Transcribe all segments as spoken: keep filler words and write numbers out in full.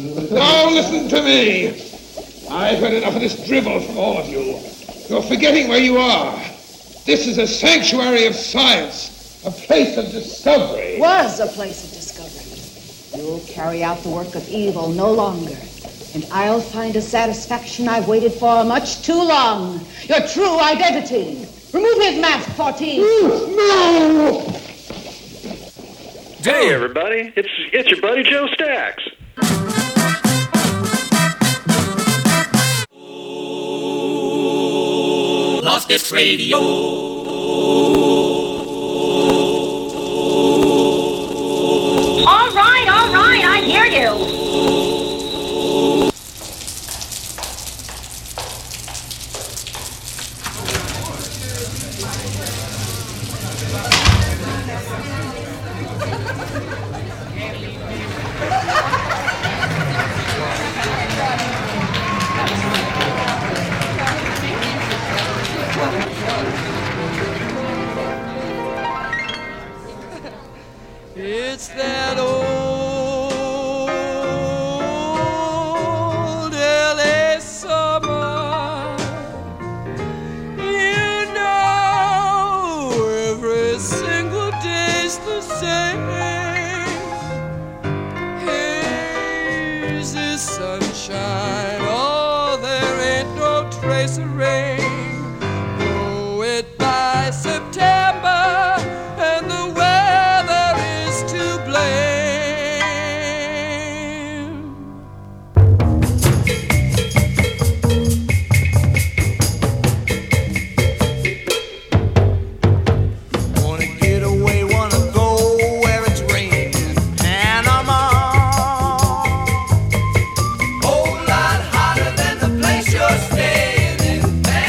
Now listen to me. I've had enough of this drivel from all of you. You're forgetting where you are. This is a sanctuary of science, a place of discovery. Was a place of discovery. You'll carry out the work of evil no longer. And I'll find a satisfaction I've waited for much too long. Your true identity. Remove his mask, fourteen. No! Hey, everybody. It's, it's your buddy Joe Stacks. Lost this radio. All right, all right, I hear you. It's that old L A summer. You know, every single day's the same. Hazy sunshine, oh, there ain't no trace of rain. Blow it by September, and the weather is to blame. Wanna get away, wanna go where it's raining. Panama. Whole lot hotter than the place you're staying in.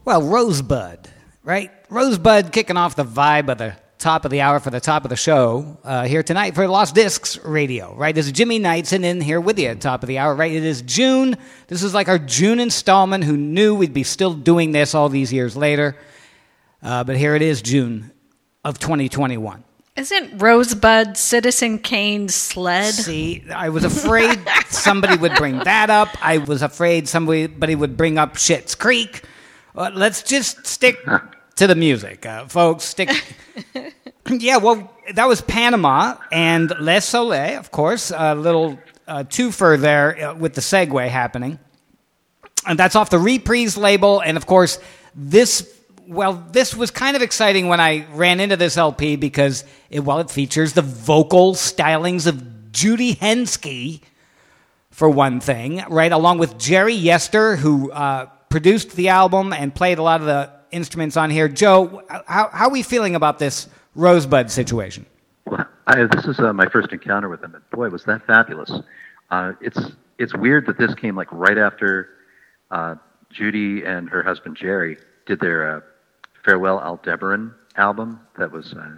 Well, Rosebud, right? Rosebud kicking off the vibe of the top of the hour for the top of the show uh, here tonight for Lost Discs Radio, right? This is Jimmy Knightson in here with you at top of the hour, right? It is June. This is like our June installment. Who knew we'd be still doing this all these years later? Uh, but here it is, June of twenty twenty-one. Isn't Rosebud Citizen Kane's sled? See, I was afraid somebody would bring that up. I was afraid somebody would bring up Schitt's Creek. Uh, let's just stick to the music, uh, folks. Stick. Yeah, well, that was Panama and Les Soleil, of course. A little uh, twofer there uh, with the segue happening. And that's off the Reprise label. And, of course, this... Well, this was kind of exciting when I ran into this L P because, it, well, it features the vocal stylings of Judy Henske, for one thing, right, along with Jerry Yester, who uh, produced the album and played a lot of the instruments on here. Joe, how, how are we feeling about this Rosebud situation? Well, I, this is uh, my first encounter with them, and boy, was that fabulous. Uh, it's it's weird that this came like right after uh, Judy and her husband Jerry did their uh, Farewell Aldebaran album. That was, uh,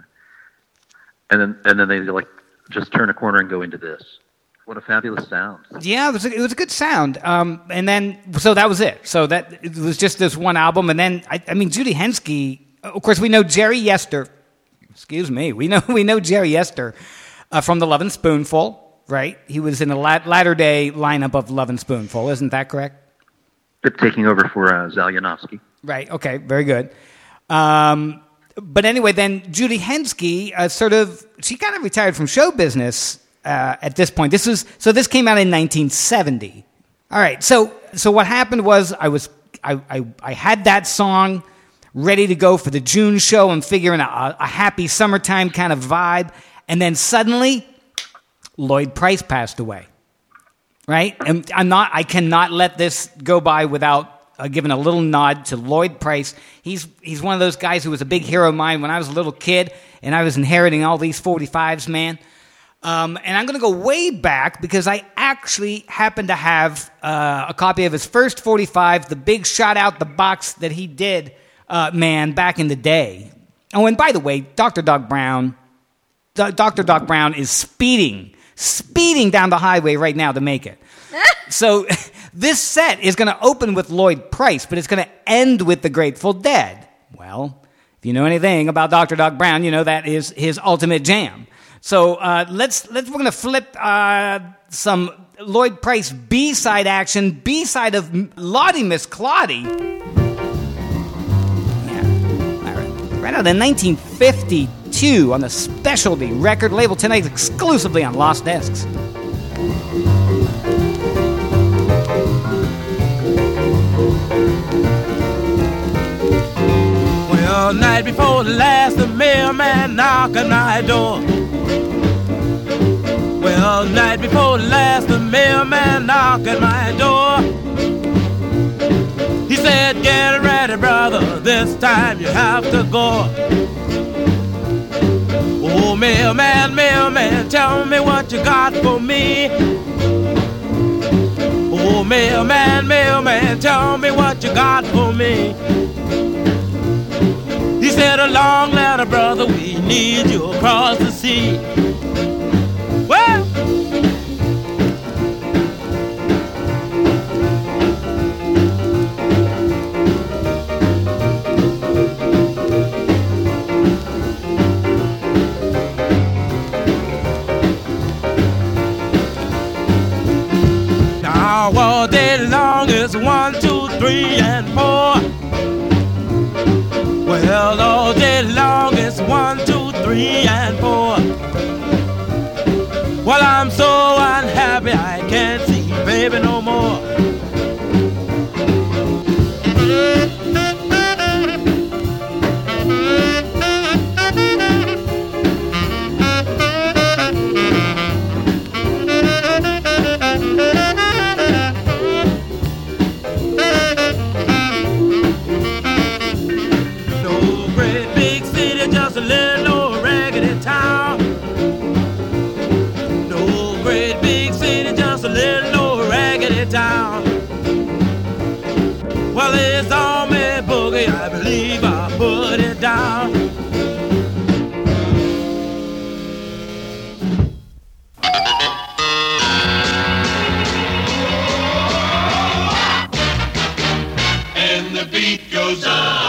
and then and then they like just turn a corner and go into this. What a fabulous sound! Yeah, it was a, it was a good sound. Um, and then so that was it. So that it was just this one album, and then I, I mean Judy Henske. Of course, we know Jerry Yester. Excuse me, we know we know Jerry Yester uh, from the Lovin' Spoonful, right? He was in the lat- latter day lineup of Lovin' Spoonful, isn't that correct? But taking over for uh, Zalyanovsky. Right. Okay. Very good. Um, but anyway, then Judy Henske uh, sort of, she kind of retired from show business uh, at this point. This was, so this came out in nineteen seventy. All right. So, so what happened was I was, I, I, I had that song ready to go for the June show and figuring a, a happy summertime kind of vibe. And then suddenly Lloyd Price passed away. Right. And I'm not, I cannot let this go by without Uh, giving a little nod to Lloyd Price. He's he's one of those guys who was a big hero of mine when I was a little kid, and I was inheriting all these forty-fives, man. Um, and I'm going to go way back because I actually happen to have uh, a copy of his first forty-five, the big shot out the box that he did, uh, man, back in the day. Oh, and by the way, Doctor Doc Brown, D- Doctor Doc Brown is speeding, speeding down the highway right now to make it. So this set is going to open with Lloyd Price, but it's going to end with the Grateful Dead. Well, if you know anything about Doctor Doc Brown, you know that is his ultimate jam. So uh, let's let's we're going to flip uh, some Lloyd Price B-side action, B-side of Lottie Miss Claudie. Yeah, all right. Right out in nineteen fifty-two on the Specialty record label, tonight exclusively on Lost Discs. Well, night before the last, the mailman knocked on my door. Well, night before the last, the mailman knocked at my door. He said, get ready, brother, this time you have to go. Oh, mailman, mailman, tell me what you got for me. Oh, mailman, mailman, tell me what you got for me. He said, a long letter, brother, we need you across the sea. Well, now all day long is one, two, three, and four. Well, all day long it's one, two, three, and four. Well, I'm so unhappy I can't see baby no more. Town. Well, it's all me book boogie, I believe I put it down. And the beat goes on.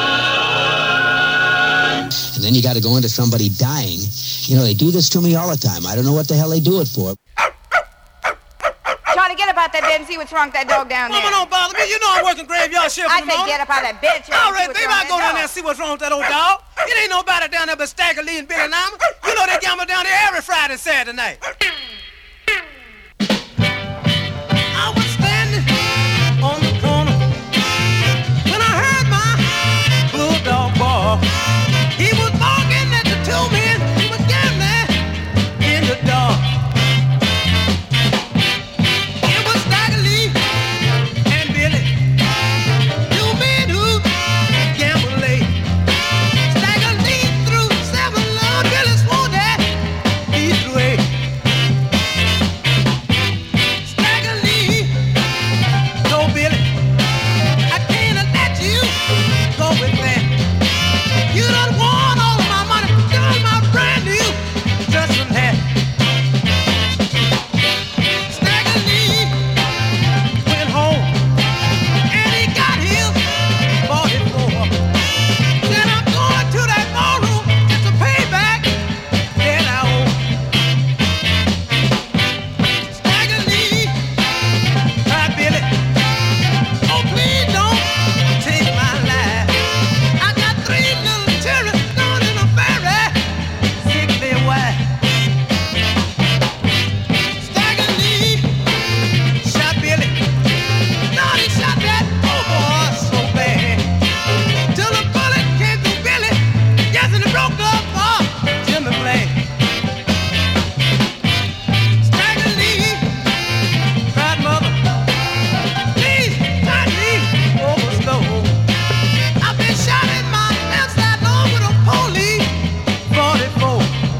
And then you got to go into somebody dying. You know, they do this to me all the time. I don't know what the hell they do it for. Charlie, get up out that bed and see what's wrong with that dog down there. Mama, don't bother me. You know I'm working graveyard shift I in the say morning. get up out of that bed, Charlie. All right, baby, I'll go down there and see what's wrong with that old dog. It ain't nobody down there but Stagger Lee and Billy Nama. You know they gamble down there every Friday and Saturday night. I was standing on the corner when I heard my bulldog bark. He was barking at the two men who was gambling in the dark. It was Stagger Lee and Billy, two men who gambled late. Stagger Lee threw seven long, Billy swore that he threw eight. Stagger Lee told Billy, I can't let you go with that. You done won all of my money, done my brand new Stetson hat. Stagger Lee went home and he got his forty-four. Said I'm going to that ballroom just to pay back that I owe. Stagger Lee cried Billy, oh please don't take my life. I got three little children down in a very sickly wife. Stagger Lee shot Billy. Now he shot that old boy so bad. Till a bullet came through Billy. Yes, and it broke up uh, Jimmy Black. Stagger Lee cried, mother, please turn me over slow. I've been shot in my left side lung with a police forty-four.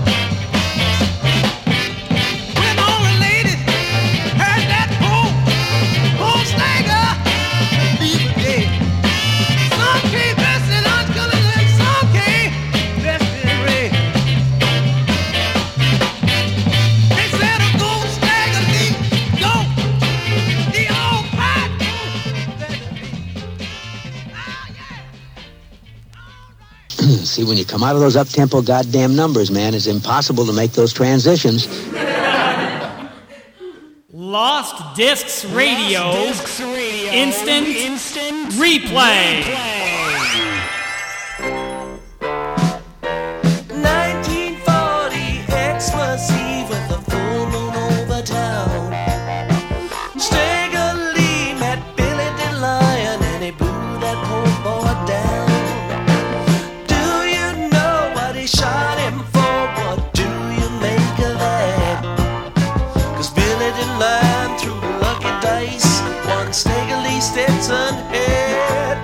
When all the ladies heard that poor, poor Stagger Lee was dead. Some came dressed in orange colors and some came dressed in red. They said a go Stagger Lee, go. The old pride go Stagger Lee. Ah, yeah. See, when you come out of those up-tempo goddamn numbers, man, it's impossible to make those transitions. Lost Discs Radio. Instant, replay. nineteen forty Xmas Eve with the full moon over town. Stagger Lee met Billy the Lion and he blew that poor boy down. Do you know what he shot him for? What do you make of that? 'Cause Billy the Lion threw the lucky dice, won Stagger Lee Stetson head.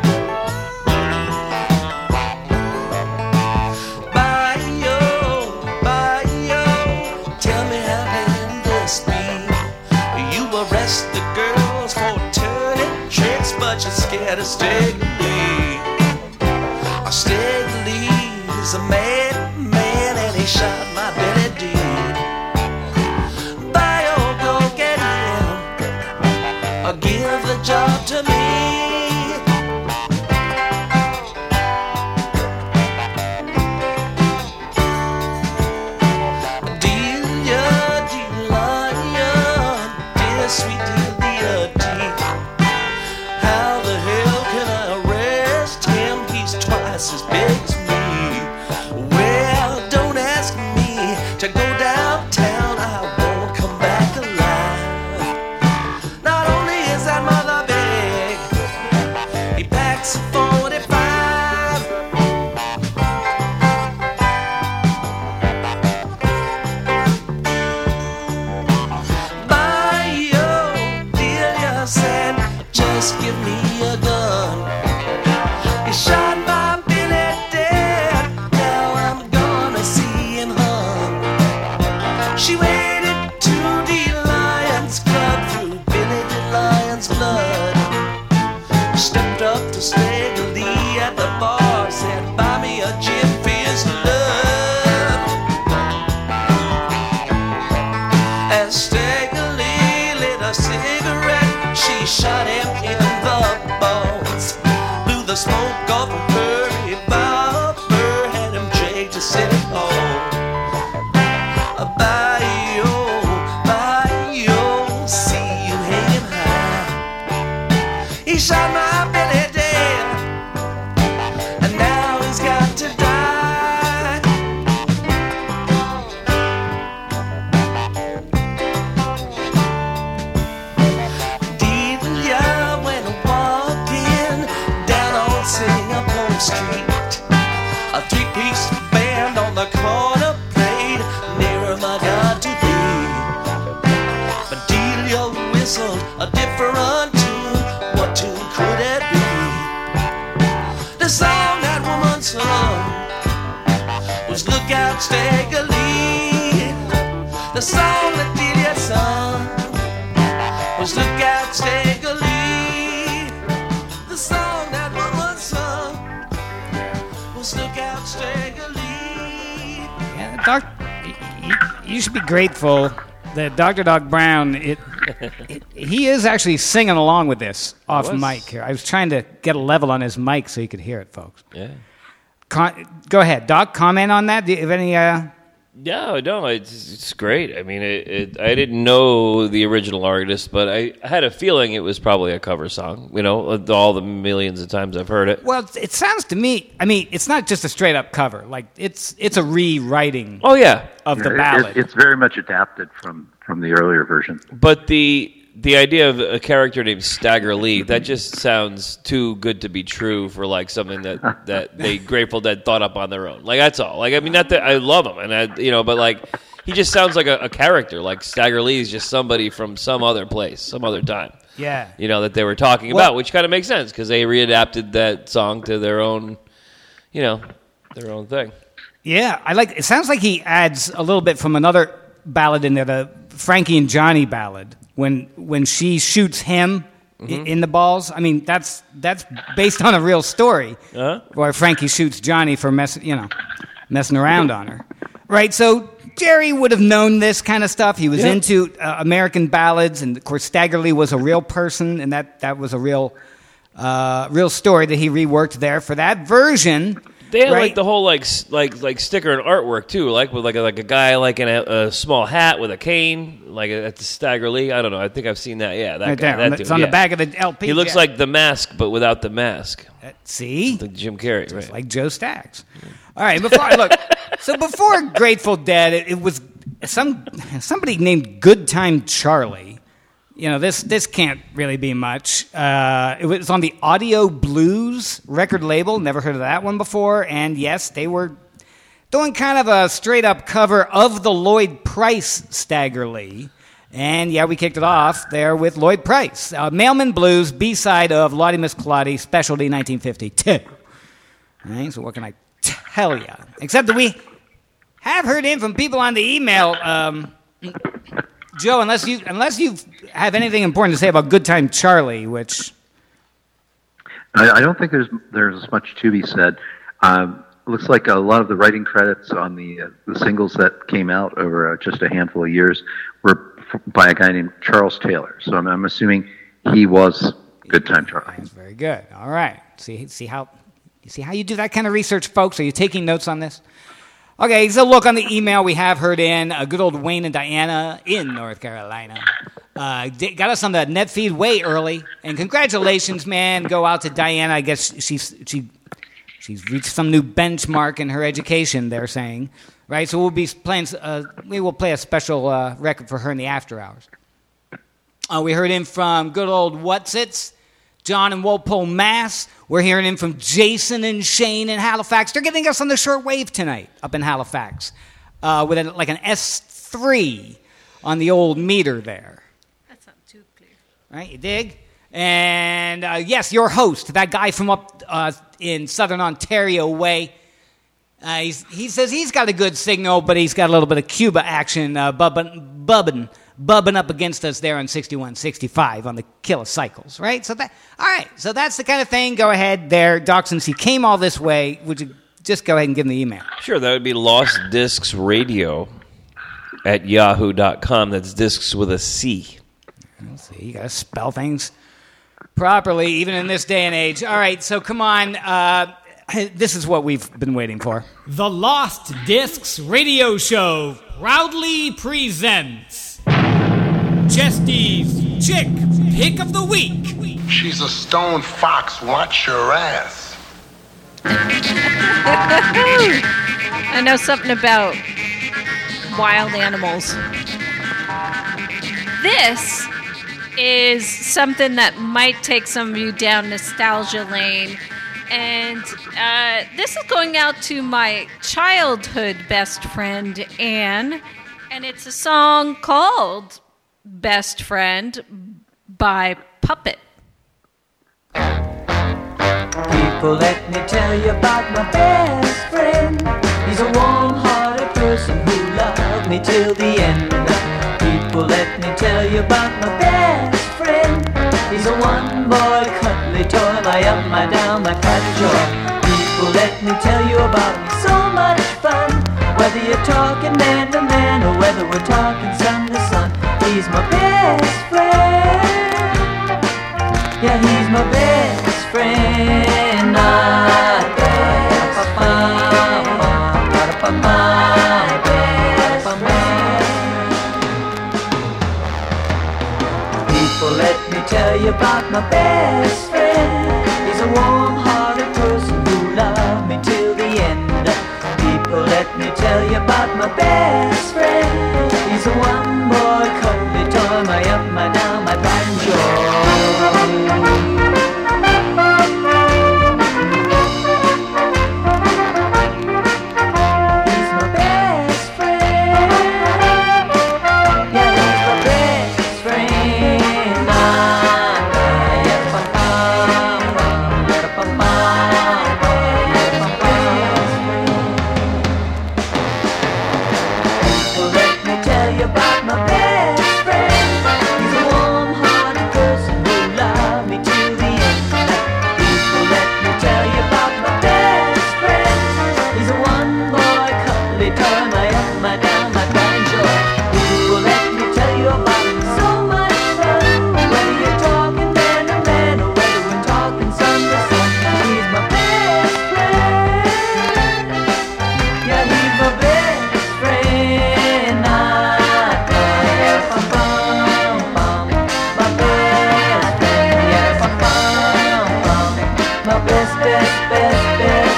Bye-yo, bye-yo, tell me how can this be? You arrest the girls for turning tricks, but you're scared of Stagger Lee. Stagger Lee is a mad man and he shot my Billy D. Bye-yo, go get him, or give the job to me. Delia, Delia, dear sweet Delia D. How the hell can I arrest him? He's twice as big as me. Well, don't ask me to go downtown. I won't come back alive. Not only is that mother big, he packs a forty-five. Bye-yo, Delia said, just give me a gun. He shot my Billy dead. Now I'm gonna see him hung. She waited to the Lions Club through Billy the Lion's blood. Stepped up to Stagger Lee at the bar said, buy me a gin fizz love. As Stagger Lee lit a cigarette, she shot him in the balls, blew the smoke off of her revolver, had him dragged to City Hall. Bye-yo, bye-yo, see you hanging high. He shot my Billy dead, and now he's got to die. Delia went walking down on Singapore Street, a three-piece band on the corner played Nearer My God to Thee. But Delia whistled a different tune. What tune could it be? The song that woman sung was Look Out Stagger Lee. The song that Delia sung was Look Out Stagger Lee. The song that woman sung was Look Out Stagger Lee. Yeah, Doc, you, you should be grateful that Doctor Doc Brown, it, it, he is actually singing along with this off was. mic here. I was trying to get a level on his mic so you could hear it, folks. Yeah. Con- go ahead, Doc, comment on that. Do you have any... Uh... No, no, it's, it's great. I mean, it, it, I didn't know the original artist, but I had a feeling it was probably a cover song, you know, all the millions of times I've heard it. Well, it sounds to me, I mean, it's not just a straight-up cover. Like, it's it's a rewriting oh, yeah. of the It- ballad. It, it's very much adapted from, from the earlier version. But the the idea of a character named Stagger Lee, that just sounds too good to be true for like something that, that they Grateful Dead thought up on their own. Like that's all. Like I mean, not that I love him, and I you know, but like he just sounds like a, a character. Like Stagger Lee is just somebody from some other place, some other time. Yeah. You know that they were talking Well- about, which kind of makes sense because they readapted that song to their own, you know, their own thing. Yeah, I like. It sounds like he adds a little bit from another ballad in there, the Frankie and Johnny ballad, when when she shoots him i- Mhm. in the balls. I mean, that's that's based on a real story, Uh-huh. where Frankie shoots Johnny for mess, you know, messing around on her. Right. So Jerry would have known this kind of stuff. He was Yeah. into uh, American ballads, and of course, Stagger Lee was a real person, and that that was a real uh, real story that he reworked there for that version. They had right? like the whole like s- like like sticker and artwork too, like with like a, like a guy like in a, a small hat with a cane, like at the Stagger Lee. I don't know. I think I've seen that. Yeah, that Right guy. there. That On the- dude, it's on the yeah. back of the L P, He looks yeah. like the Mask, but without the mask. See, like Jim Carrey, right? Like Joe Stacks. All right, before look, so before Grateful Dead, it, it was some somebody named Good Time Charlie. You know, this this can't really be much. Uh, it was on the Audio Blues record label. Never heard of that one before. And yes, they were doing kind of a straight up cover of the Lloyd Price Stagger Lee. And yeah, we kicked it off there with Lloyd Price, uh, Mailman Blues, B-side of Lottie Miss Claudie, Specialty nineteen fifty-two. All right, so what can I tell you? Except that we have heard in from people on the email. Um, Joe, unless you unless you have anything important to say about Good Time Charlie, which I, I don't think there's there's much to be said. Um, it looks like a lot of the writing credits on the uh, the singles that came out over uh, just a handful of years were f- by a guy named Charles Taylor. So I'm, I'm assuming he was Good Time Charlie. very good. All right, see see how you see how you do that kind of research, folks. Are you taking notes on this? Okay, so look on the email we have heard in. A good old Wayne and Diana in North Carolina. Uh, d- got us on the net feed way early. And congratulations, man. Go out to Diana. I guess she's, she, she's reached some new benchmark in her education, they're saying. Right, so we'll be playing, uh, we will play a special uh, record for her in the after hours. Uh, we heard in from good old Whatsits, John in Walpole, Mass. We're hearing in from Jason and Shane in Halifax. They're getting us on the short wave tonight up in Halifax uh, with a, like an S three on the old meter there. That's not too clear. Right, you dig? And uh, yes, your host, that guy from up uh, in southern Ontario way, uh, he's, he says he's got a good signal, but he's got a little bit of Cuba action uh, bubbin, bubbin, bubbing up against us there on sixty-one sixty-five on the Killer Cycles, right? So that, all right, so that's the kind of thing. Go ahead there, Doc, since he came all this way, would you just go ahead and give him the email? Sure, that would be Lost Discs Radio at yahoo dot com. That's discs with a C. Let's see, you got to spell things properly, even in this day and age. All right, so come on. Uh, this is what we've been waiting for. The Lost Discs Radio Show proudly presents Chesty's Chick Pick of the Week. She's a stone fox. Watch your ass. I know something about wild animals. This is something that might take some of you down nostalgia lane. And uh, this is going out to my childhood best friend, Anne. And it's a song called Best Friend by Puppet. People, let me tell you about my best friend. He's a warm-hearted person who loved me till the end. People, let me tell you about my best friend. He's a one-boy cuddly toy, my up, my down, my pride and joy. People, let me tell you about me, so much fun. Whether you're talking man to man or whether we're talking sun to sun, he's my best friend. Yeah, he's my best friend. My best friend. My best friend. People, let me tell you about my best friend. He's a warm-hearted person who loved me till the end. People, let me tell you about my best friend. He's a one-boy cuddly toy, my up, my down, my pride and joy. He's my best friend. Yeah, he's my best friend. Ah, yeah, ba, ba, ba, yeah, ba, ba, ba, yeah, ba, ba. People, let me tell you about my best friend. He's a warm-hearted person who loved me till the end. People, let me tell you about my best friend. He's a one-boy cuddly toy, my up, my down, my pride and joy. People, let me tell you about so much fun. Whether you're talking man to man or whether we're talking sun to sun, he's my best friend. Yeah, he's my best friend. Ah, yeah, bum, bum, bum. My best friend. Yeah, bum, bum, bum. My best, best, best, best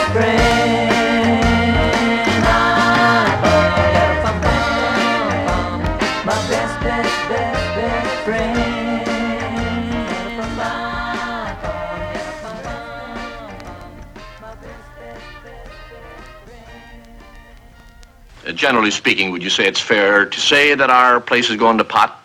friend. Ah, yeah, bum, bum, bum. My best, best, best, best friend. Bum, bum, bum. Yeah, bum, bum, bum. My best, best, best, best friend. Uh, Generally speaking, would you say it's fair to say that our place is going to pot?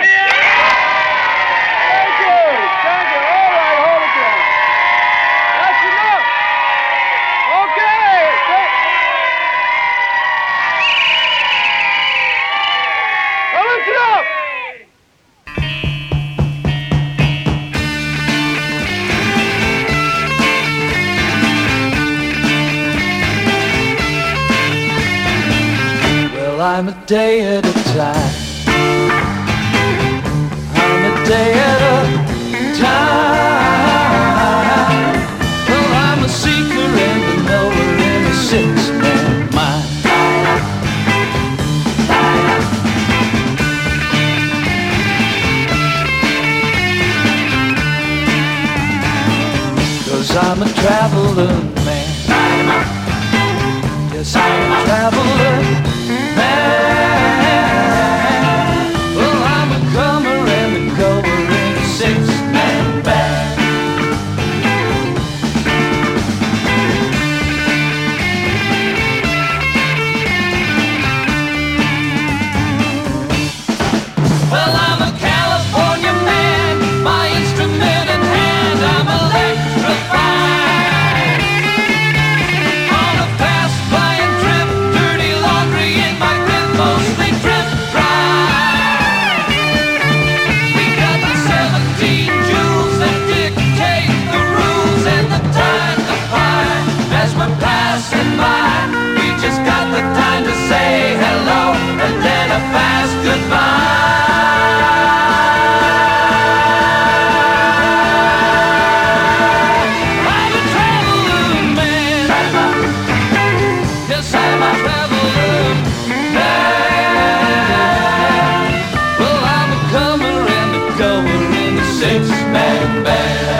Well, I'm a day at a time. I'm a day at a time. Well, I'm a seeker and a knower in a six-man mind. 'Cause I'm a traveler man. Yes, I'm a traveler man. Well, I'm a comer and a goer in a six-man band. Well, I'm a California man, my instrument in hand, I'm electrified. On a fast flying trip, dirty laundry boom band.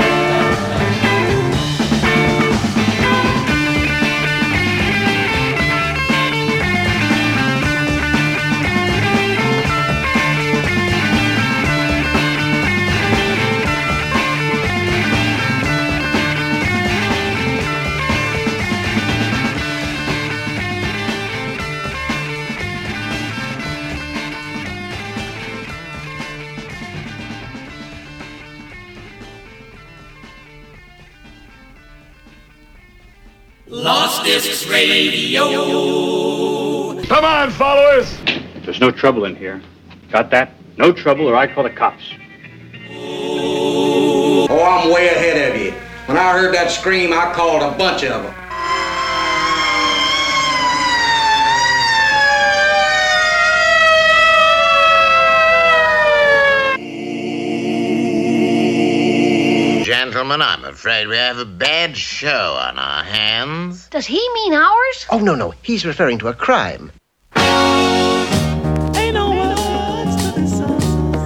Lost Discs Radio. Come on, followers. There's no trouble in here. Got that? No trouble, or I call the cops. Oh, I'm way ahead of you. When I heard that scream, I called a bunch of them. Gentlemen, I'm afraid we have a bad show on our hands. Does he mean ours? Oh, no, no. He's referring to a crime. Ain't no words to this song.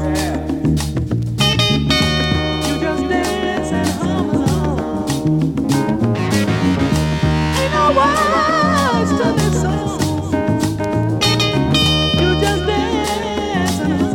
You just dance and hum along. Ain't no words to this song. You just dance and hum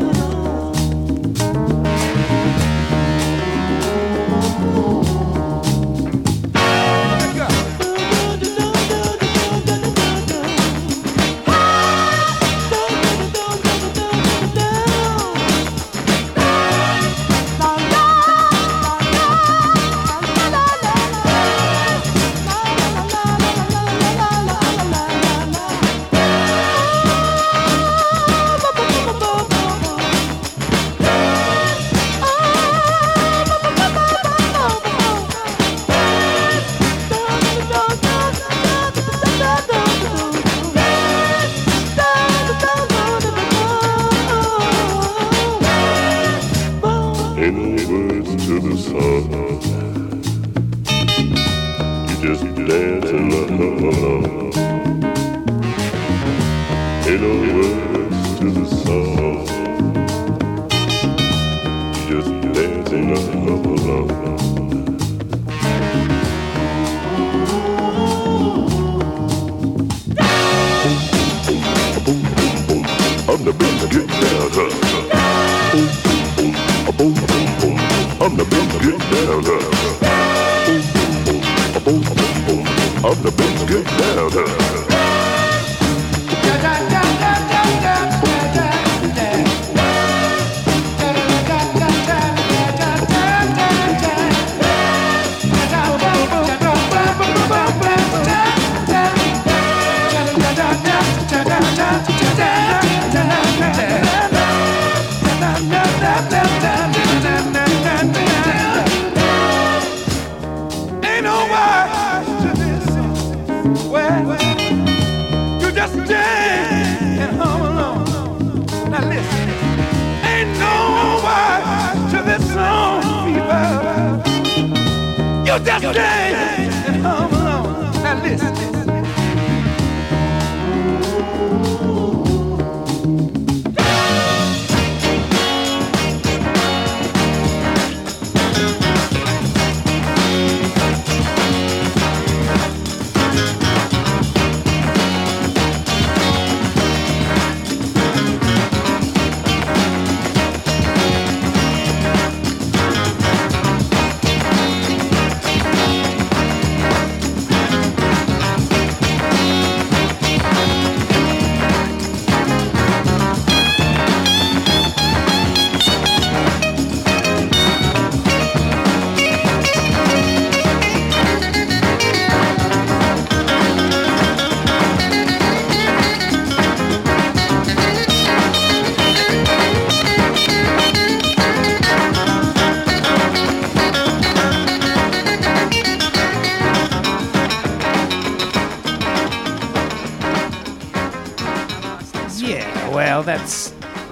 that's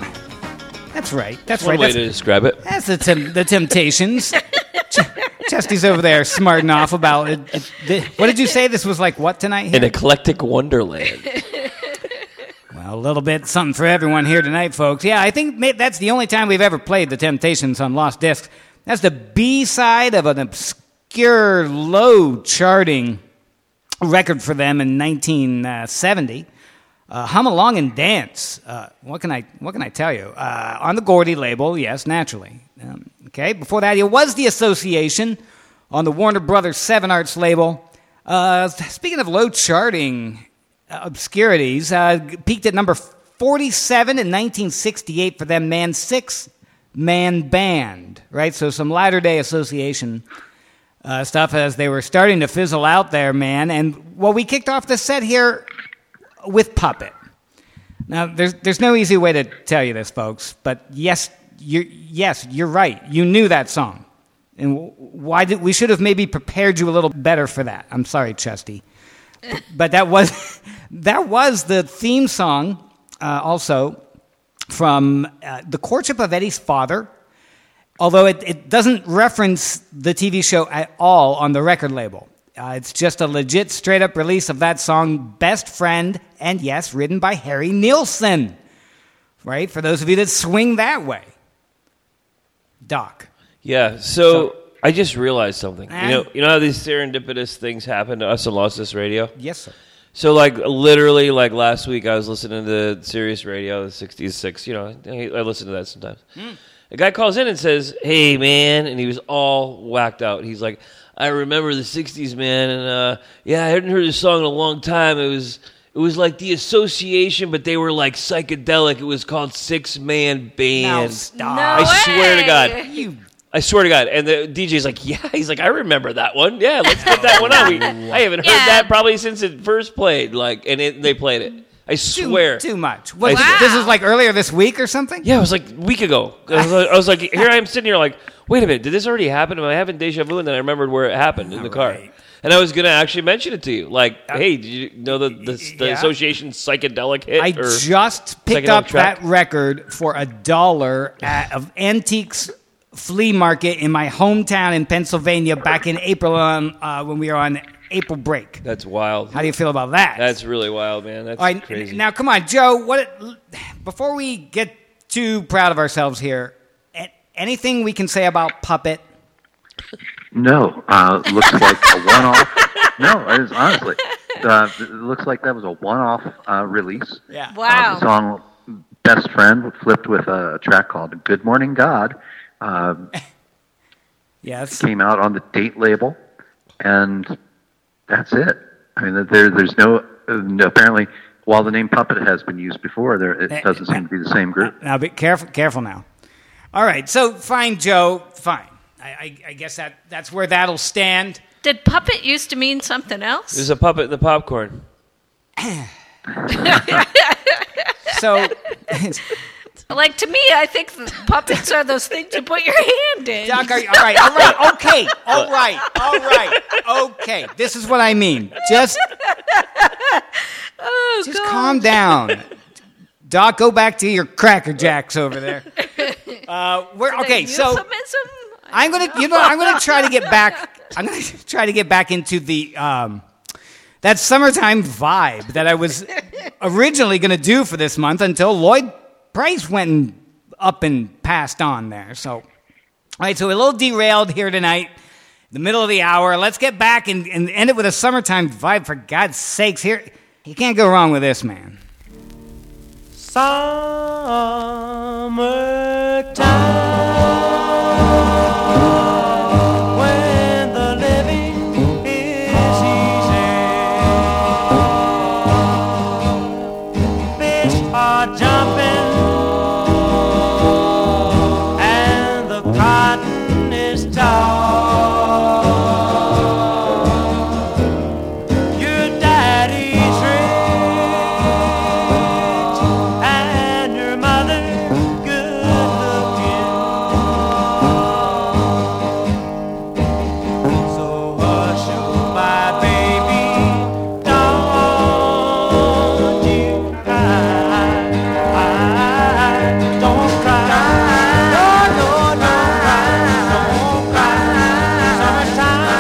that's right. That's One right. way That's, to describe it. That's the tem- the Temptations. Ch- Chesty's over there smarting off about it. it the, what did you say? This was like what tonight? Here? An eclectic wonderland. Well, a little bit something for everyone here tonight, folks. Yeah, I think may- that's the only time we've ever played the Temptations on Lost Discs. That's the B-side of an obscure, low-charting record for them in nineteen seventy. Uh, Hum Along and Dance. Uh, what can I what can I tell you? Uh, on the Gordy label, yes, naturally. Um, okay. Before that, it was The Association on the Warner Brothers Seven Arts label. Uh, speaking of low-charting uh, obscurities, uh, peaked at number forty-seven in nineteen sixty-eight for them, man, six-man band, right? So some latter-day Association uh, stuff as they were starting to fizzle out there, man. And, well, we kicked off the set here with Puppet. Now, there's there's no easy way to tell you this, folks, but yes, you're, yes, you're right. You knew that song. And why did we should have maybe prepared you a little better for that. I'm sorry, Chesty. But that was that was the theme song uh, also from uh, The Courtship of Eddie's Father, although it, it doesn't reference the T V show at all on the record label. Uh, it's just a legit, straight-up release of that song, Best Friend, and yes, written by Harry Nilsson, right? For those of you that swing that way. Doc. Yeah, so, so I just realized something. You know, you know how these serendipitous things happen to us on Lost This Radio? Yes, sir. So, like, literally, like, last week I was listening to Sirius Radio, the sixty-six. You know, I, I listen to that sometimes. Mm. A guy calls in and says, hey, man, and he was all whacked out. He's like, I remember the sixties, man, and, uh, yeah, I hadn't heard this song in a long time. It was... It was like The Association, but they were like psychedelic. It was called Six Man Band. Now stop. No I way. swear to God. You. I swear to God. And the D J's like, yeah. He's like, I remember that one. Yeah, let's get that one on. We, I haven't heard Yeah. that probably since it first played. Like, and it, they played it. I swear. Too, too much. What, I- This was like earlier this week or something? Yeah, it was like a week ago. I was like, I was like, here I am sitting here like, wait a minute, did this already happen? Am I having deja vu? And then I remembered where it happened in the car. Right. And I was going to actually mention it to you. Like, hey, did you know the, the, the Yeah. Association's psychedelic hit? I or just picked psychedelic up track? that record for a dollar at of Antiques Flea Market in my hometown in Pennsylvania back in April um, uh, when we were on April break. That's wild. How do you feel about that? That's really wild, man. That's All right, crazy. now come on, Joe. What? Before we get too proud of ourselves here, a- anything we can say about Puppet? No, uh, looks like a one-off. No, it is honestly. Uh, it looks like that was a one-off uh, release. Yeah. Uh, Wow. the song "Best Friend" flipped with a track called "Good Morning God." Um, Yes. came out on the Date label, and that's it. I mean, there, there's no, no. Apparently, while the name Puppet has been used before, there it doesn't seem to be the same group. Now, be careful. Careful now. All right. So fine, Joe. Fine. I, I, I guess that that's where that'll stand. Did puppet used to mean something else? There's a puppet in the popcorn. So. Like, to me, I think the puppets are those things you put your hand in. Doc, are you, all right, all right, okay, all right, all right, okay. This is what I mean. Just, oh, just God. calm down. Doc, go back to your Cracker Jacks over there. Uh, we're, okay, so Euphemism? I'm gonna, you know, I'm gonna try to get back. I'm gonna try to get back into the um, that summertime vibe that I was originally gonna do for this month until Lloyd Price went and up and passed on there. So, all right, so we're a little derailed here tonight, the middle of the hour. Let's get back and, and end it with a summertime vibe, for God's sakes. Here, you can't go wrong with this, man. Summertime, when the living is easy, fish are jumping and the cotton is tall. Your daddy's rich and your mother good looking. So hush, oh my baby, don't you cry. Don't cry. No, no, no, don't cry. Summertime.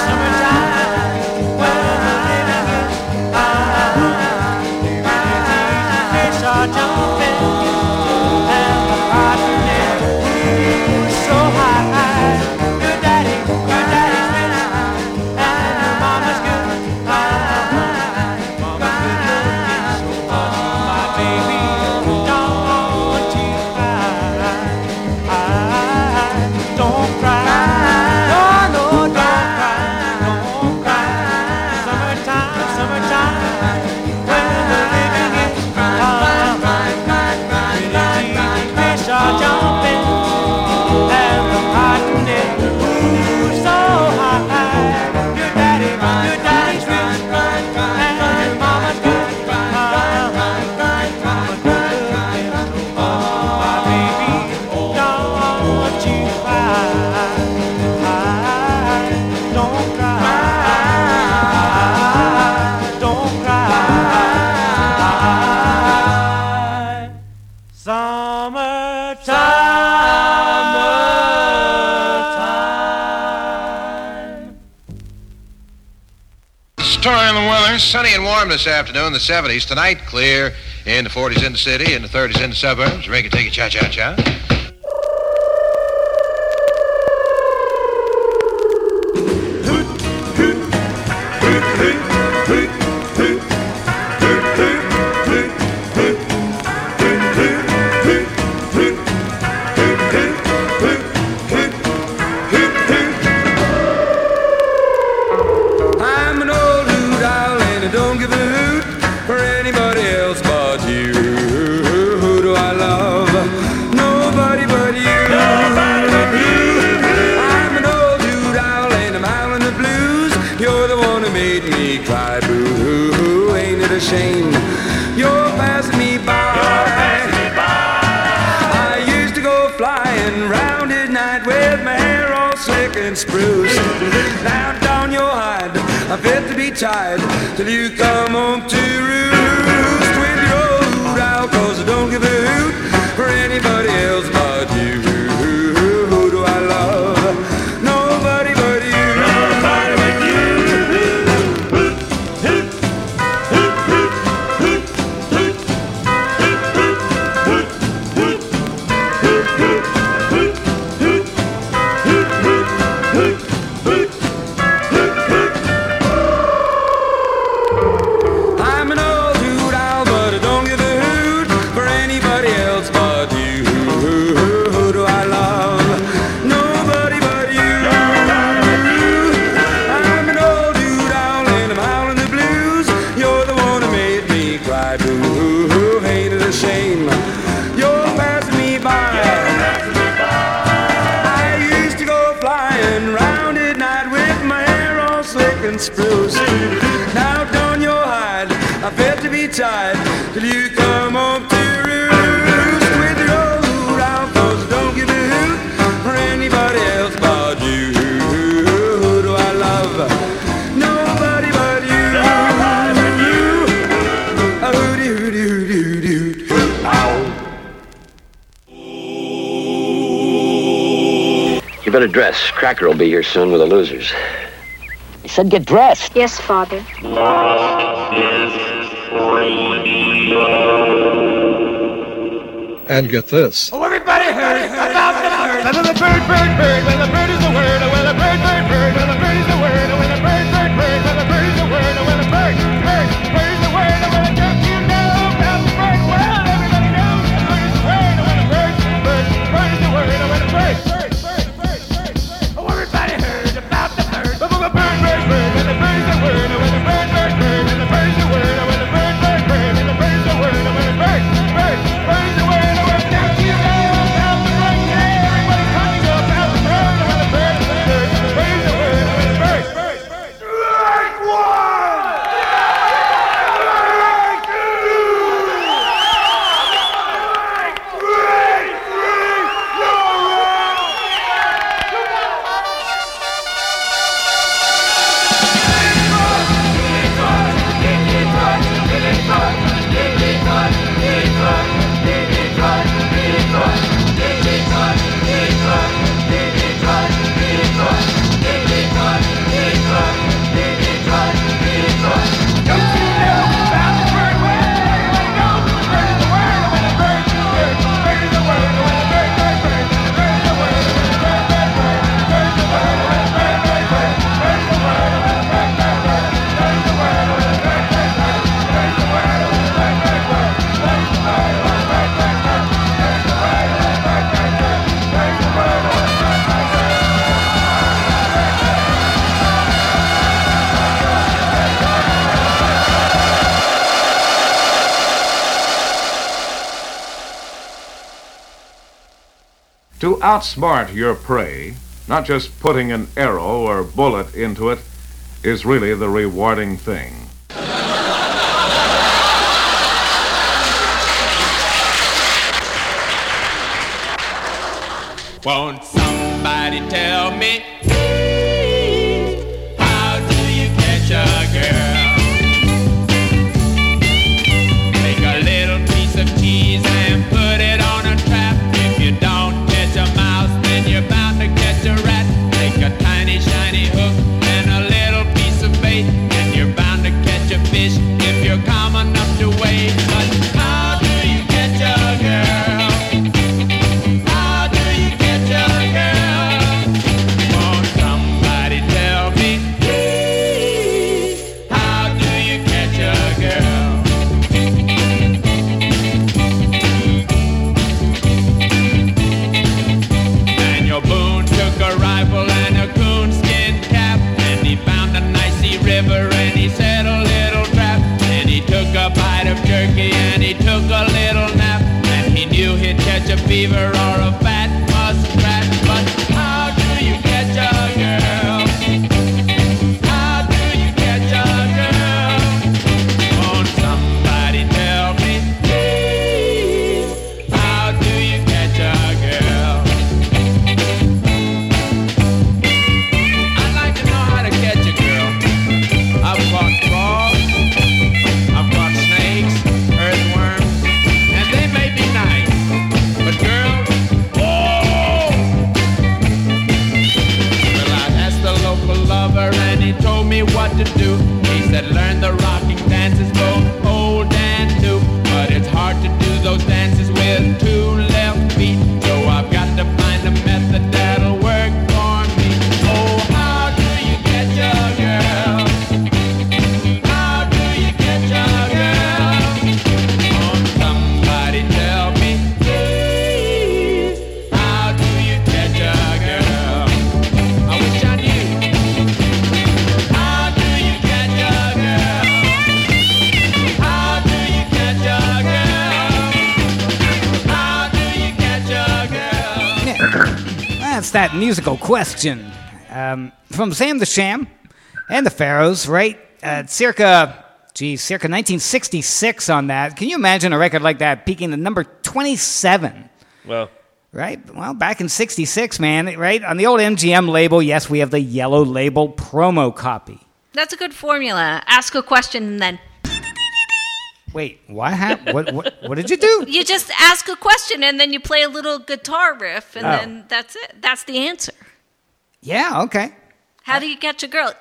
story on the weather. Sunny and warm this afternoon, the seventies. Tonight, clear in the forties in the city, in the thirties in the suburbs. Ring it, take it, cha-cha-cha. Spruce. Now down your hide, I'm fit to be tied till you come home to roost with your old owl, cause I don't give a hoot for anybody else but you. Who do I love? Nobody but you. Nobody but you. Spruce. Now down your hide, I'm fit to be tied till you come home to roost with your old owl, cause I don't give a hoot for anybody else but you. Who do I love? Nobody but you. Nobody but you. A hooty hooty hooty hooty You better dress. Cracker will be here soon with the losers. I said get dressed. Yes, Father. And get this. Oh, everybody heard about the bird. Well, the bird, bird, bird. Well, the bird is the word. Well, the bird, bird, bird. Well, the bird is the word. Well, the bird, bird, bird. Well, the bird is the word. Well, the bird, bird, bird is the word. Well, don't you know about the bird? Well, everybody knows the bird is the word. Well, the bird, bird, bird is the word. Well, the bird, bird, bird, bird, bird, bird. Oh, everybody heard about the bird. Well, the bird, bird, bird. Well, the bird is the word. Well, the bird, bird, bird. Well, the bird is the word. Well, the bird, bird, bird. Well, the bird is the word. Well, the bird, bird, bird is the word. To outsmart your prey, not just putting an arrow or bullet into it, is really the rewarding thing. Won't somebody tell me, how do you catch a girl? Take a little piece of cheese and put it on a trap. If you don't catch a mouse, then you're bound to catch a rat. Take a tiny shiny hook and a little piece of bait, and you're bound that musical question. Um, from Sam the Sham and the Pharaohs, right? Uh, circa, geez, circa nineteen sixty-six on that. Can you imagine a record like that peaking at number twenty-seven? Well, right? Well, back in sixty-six, man, right? On the old M G M label, yes, we have the yellow label promo copy. That's a good formula. Ask a question and then... Wait, what happened? What, what, what did you do? You just ask a question and then you play a little guitar riff and Oh. then that's it. That's the answer. Yeah, okay. How do you catch a girl?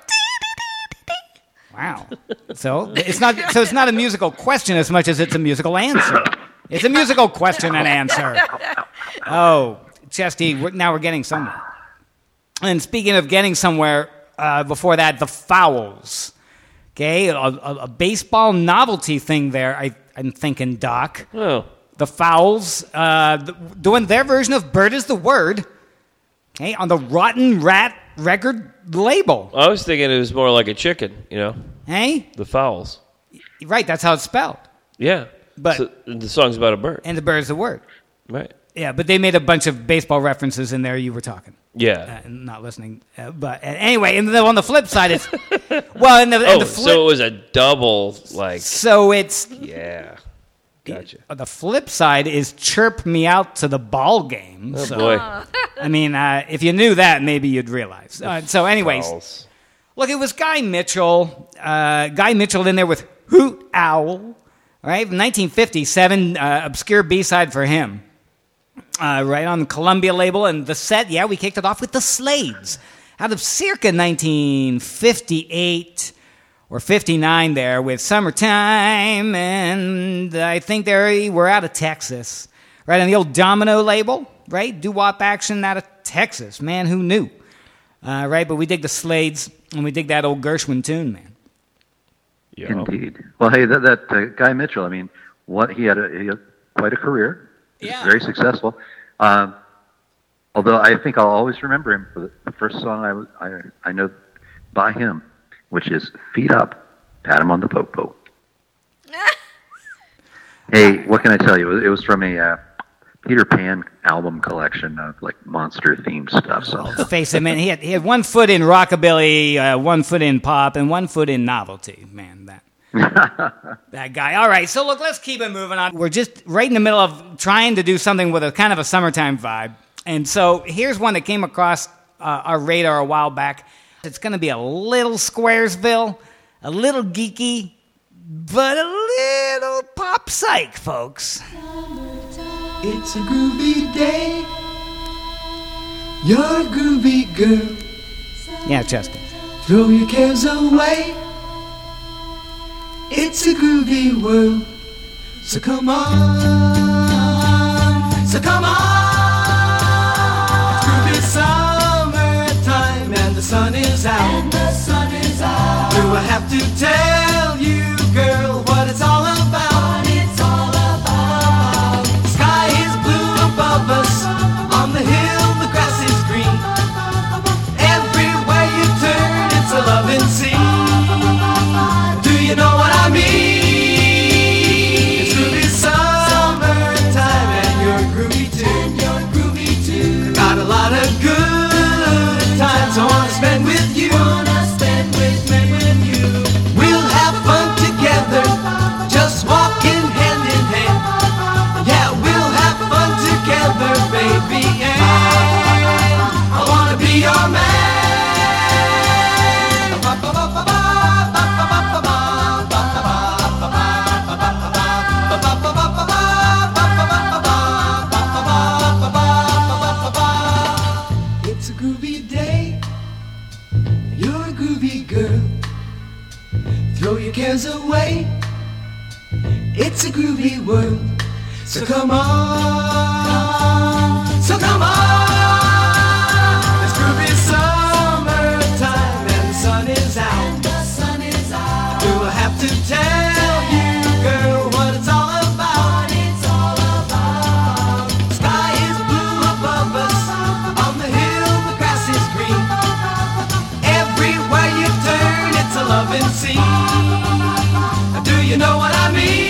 Wow. So it's not so it's not a musical question as much as it's a musical answer. It's a musical question and answer. Oh, Chesty, we're, now we're getting somewhere. And speaking of getting somewhere, uh, before that, the Fowls. Okay, a, a, a baseball novelty thing there, I, I'm thinking, Doc. Oh. The Fowls uh, th- doing their version of Bird is the Word, okay, on the Rotten Rat record label. I was thinking it was more like a chicken, you know? Hey? The Fowls. Right, that's how it's spelled. Yeah. But- So, the song's about a bird. And the Bird is the Word. Right. Yeah, but they made a bunch of baseball references in there. You were talking. Yeah. Uh, not listening. Uh, but uh, anyway, and then on the flip side, it's... well, and the, Oh, and the flip... so it was a double, like... So it's... Yeah. Gotcha. Uh, the flip side is Chirp Me Out to the Ball Game. Oh, so, boy. I mean, uh, if you knew that, maybe you'd realize. Uh, so anyways, Fowls. look, it was Guy Mitchell. Uh, Guy Mitchell in there with Hoot Owl. Right? nineteen fifty-seven, uh, obscure B-side for him. Uh, right on the Columbia label. And the set, yeah, we kicked it off with the Slades. Out of circa nineteen fifty-eight or fifty-nine there with Summertime. And I think they were out of Texas. Right on the old Domino label. Right? Doo-wop action out of Texas. Man, who knew? Uh, right? But we dig the Slades and we dig that old Gershwin tune, man. Indeed. Well, hey, that, that uh, Guy Mitchell, I mean, what he had, a, he had quite a career. He was Yeah. very successful. Um, although I think I'll always remember him for the, the first song I, was- I I know by him, which is "Feet Up, Pat 'Em on the Popo." Hey, what can I tell you? It was, it was from a uh, Peter Pan album collection of like monster themed stuff. So Let's face it, man. He had, he had one foot in rockabilly, uh, one foot in pop, and one foot in novelty. Man, that that guy. All right, so look, let's keep it moving on. We're just right in the middle of trying to do something with a kind of a summertime vibe. And so here's one that came across uh, our radar a while back. It's going to be a little Squaresville, a little geeky, but a little pop psych, folks. It's a groovy day. You're a groovy girl. Yeah, Chester. Throw your cares away. It's a groovy world. So come on. So come on. It's groovy summertime and the sun is out. And the sun is out. Do I have to tell you, girl, what it's all about? What it's all about. The sky is blue above us. On the hill, the grass is green. Everywhere you turn, it's a loving scene. Do you know what I mean? It's groovy summertime and you're groovy too. And you're groovy too. Got a lot of good times I wanna spend with you. Wanna spend with me, with you. We'll have fun together, just walking hand in hand. Yeah, we'll have fun together, baby. And I wanna be your man. It's a groovy day. You're a groovy girl. Throw your cares away. It's a groovy world. So come on. So come on. It's groovy summertime and the sun is out. And the sun is out. Do I have to tell you, girl, what it's all about? What it's all about. The sky is blue above us. On the hill, the grass is green. Everywhere you turn, it's a loving scene. Do you know what I mean?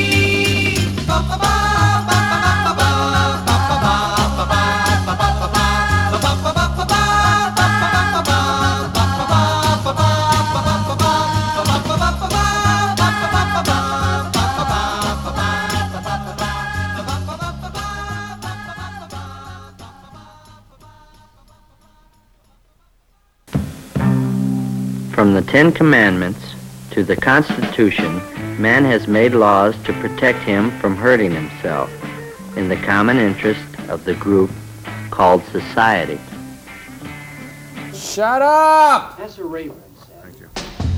Ba ba ba ba ba ba ba ba ba ba ba ba ba ba ba. From the Ten Commandments to the Constitution, man has made laws to protect him from hurting himself in the common interest of the group called society. Shut up! That's a raven. Thank you.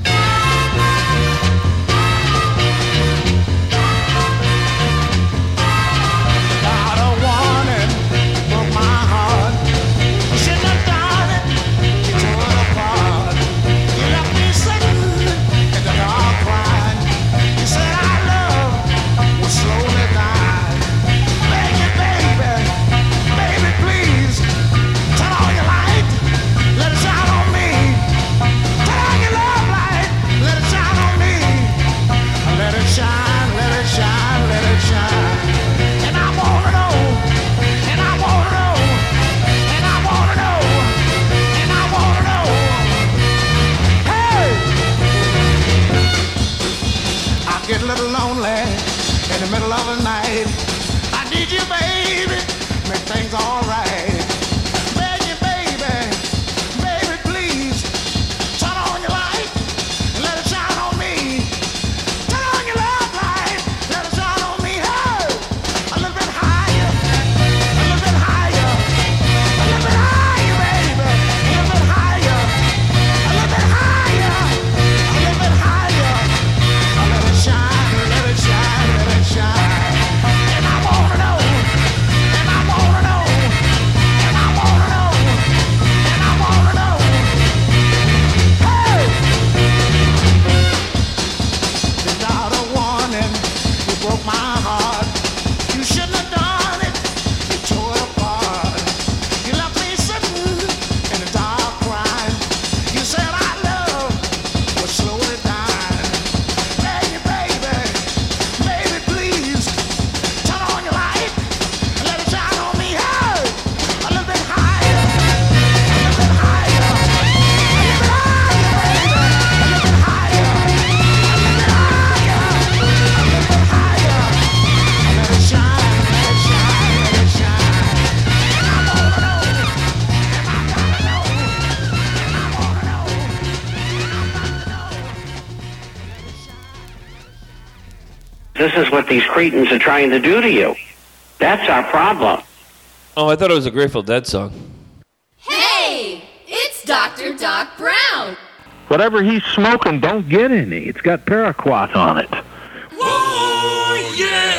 Got a warning from my heart. You shouldn't have done it. You tore it apart. You left me sitting in the dark crying. You said our love was slowly dying. Beg you, baby, baby, please turn on your light. Let it shine on me. Turn on your love light. Let it shine on me. Let it shine, let it shine, let it shine. And I wanna know, and I wanna know, and I wanna know, and I wanna know. Hey! I get a little lonely in the middle of the night. I need you, baby, make things alright. Beg you, baby, baby, please turn on your light and let it shine on me. Turn on your love light, let it shine on me. Hey! A little bit higher, a little bit higher, a little bit higher, baby, a little bit higher, a little bit higher, a little bit higher. Let it shine, let it shine, let it shine. And I wanna know, and I wanna know, and I wanna know, and I wanna know. Hey! Without a warning, you broke my heart. You shouldn't have done it. You tore it apart. You left me sitting in the dark crying. You said our love was slowly dying. Baby, baby, baby, please turn on your light and let it shine on me. Hey! A little bit higher, a little bit higher, a little bit higher, baby, a little bit higher, a little bit higher, a little bit higher. Let it shine, let it shine, let it shine. And I wanna know, and I gotta know, and I wanna know, and I gotta know. This is what these cretins are trying to do to you. That's our problem. Oh, I thought it was a Grateful Dead song. Hey, it's Doctor Doc Brown. Whatever he's smoking, don't get any. It's got paraquat on it. Oh, yeah!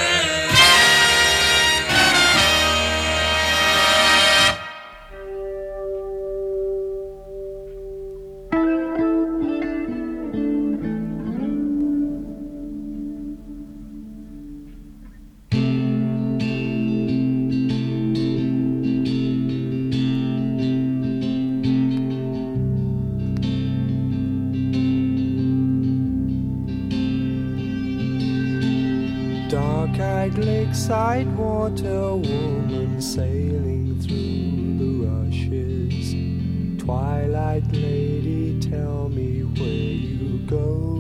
Dark-eyed lakeside water woman sailing through the rushes. Twilight lady, tell me where you go.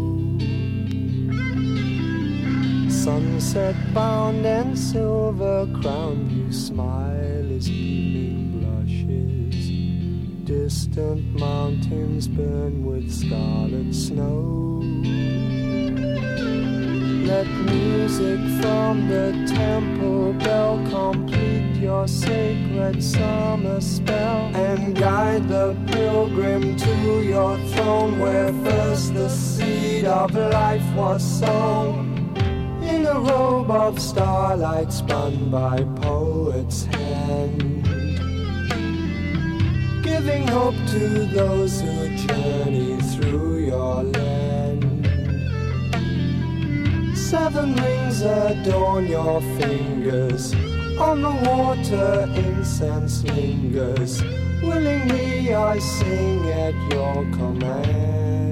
Sunset bound and silver crowned, you smile as evening blushes. Distant mountains burn with scarlet snow. Let music from the temple bell complete your sacred summer spell and guide the pilgrim to your throne, where first the seed of life was sown. In a robe of starlight spun by poet's hand, giving hope to those who journey through your land. Seven rings adorn your fingers, on the water incense lingers. Willingly I sing at your command.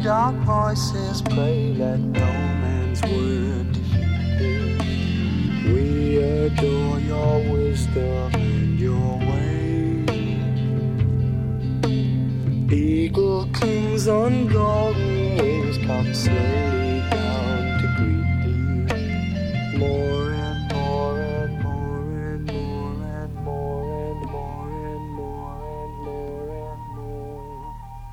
dark voices pray, let no man's word defeat thee. We adore your wisdom and your way. Eagle kings on golden wings come slowly down to greet thee. More and more and more and more and more and more and more and more and more.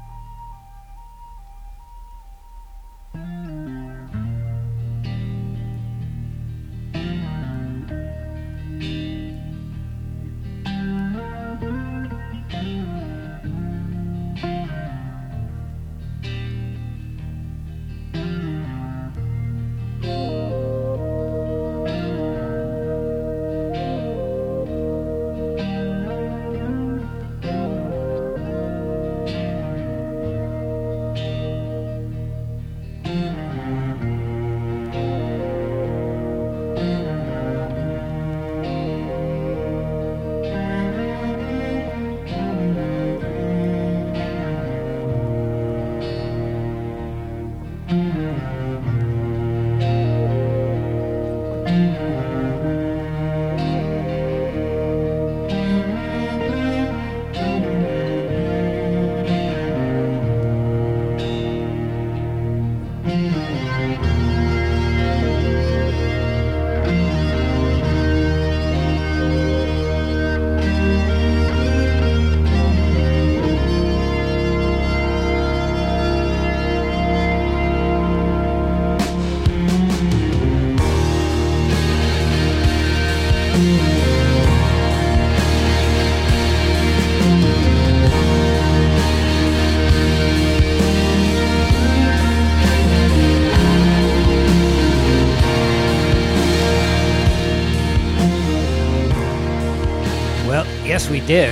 Yes, we did.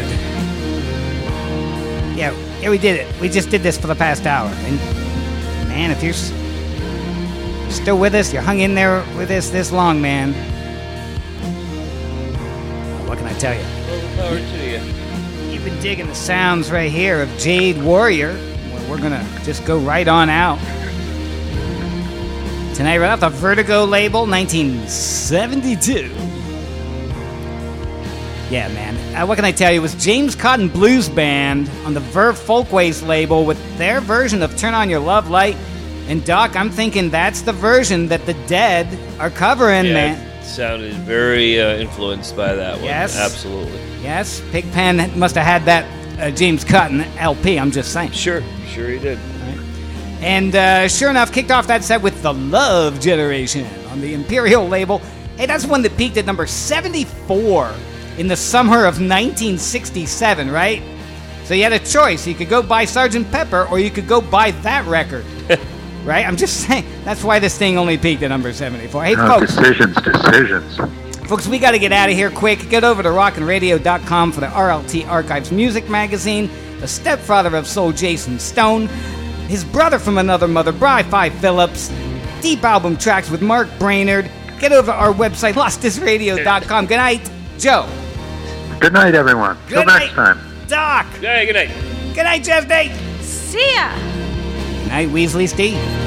Yeah, yeah, we did it. We just did this for the past hour. And man, if you're s- still with us, you're hung in there with us this long, man. What can I tell you? Well, power to you. You've been digging the sounds right here of Jade Warrior. Well, we're gonna just go right on out. Tonight, right off the Vertigo label, nineteen seventy-two. Yeah, man. Uh, what can I tell you? It was James Cotton Blues Band on the Verve Folkways label with their version of Turn On Your Love Light. And Doc, I'm thinking that's the version that the Dead are covering, Yeah, man. it sounded very uh, influenced by that one. Yes. Absolutely. Yes, Pigpen must have had that uh, James Cotton L P, I'm just saying. Sure, sure he did. And uh, sure enough, kicked off that set with The Love Generation on the Imperial label. Hey, that's one that peaked at number seventy-four in the summer of nineteen sixty-seven, right? So you had a choice. You could go buy Sergeant Pepper or you could go buy that record. Right? I'm just saying. That's why this thing only peaked at number seventy-four. Hey, No, folks. decisions, decisions. Folks, we got to get out of here quick. Get over to rockin radio dot com for the R L T Archives Music Magazine. The stepfather of soul, Jason Stone. His brother from another mother, Bri Fi Phillips. Deep album tracks with Mark Brainerd. Get over to our website, lost this radio dot com. Good night, Joe. Good night, everyone. Till Good next night. time. Doc. Hey, good night. Good night, Jeff Nate. See ya. Good night, Weasley Steve.